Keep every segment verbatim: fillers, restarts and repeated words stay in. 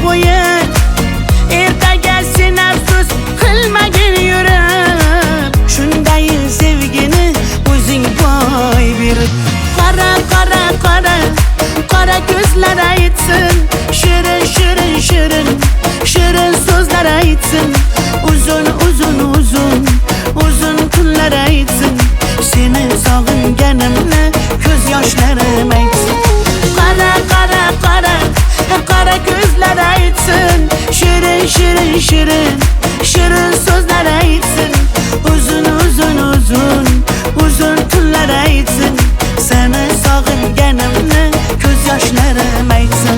qo'yib, ertaga sen afsus qilmagin yurib. Shunday sevgini o'zing boy berib. Qara qara qara qara ko'zlar aytsin, shirin shirin shirin shirin so'zlar aytsin, uzun uzun uzun uzun kunlar aytsin, seni sog'inganimni ko'z yoshlarim aytsin. Qara qara qara qara ko'zlar aytsin, shirin shirin shirin shirin so'zlar aytsin, uzun uzun uzun uzun kunlar aytsin, seni sog'inganimni ko'z yoshlarim aytsin.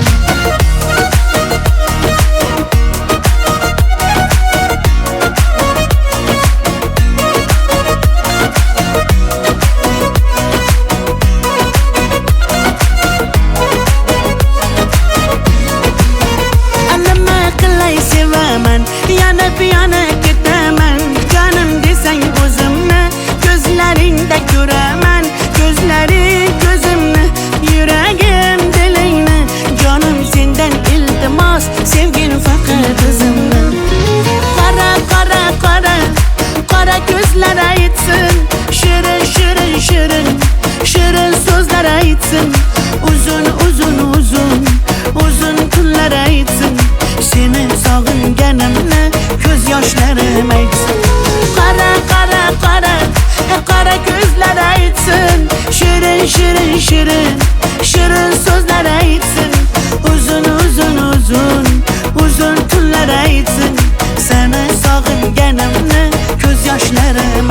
Yanıp yanıp gidemem, canım desang o'zimni ko'zlaringda ko'raman. Ko'zlaring ko'zimni, yuragim dilingni, jonim sendan iltimos, sevgin faqat o'zimni. Qara qara qara qara ko'zlar aytsin, shirin shirin shirin shirin so'zlar aytsin, uzun uzun uzun uzun kunlar aytsin, seni sog'inganimni ko'z yoshlarim aytsin. Qara qara qara qara ko'zlar aytsin, shirin shirin shirin shirin so'zlar aytsin, uzun uzun uzun uzun kunlar aytsin, seni sog'inganimni ko'z yoshlarim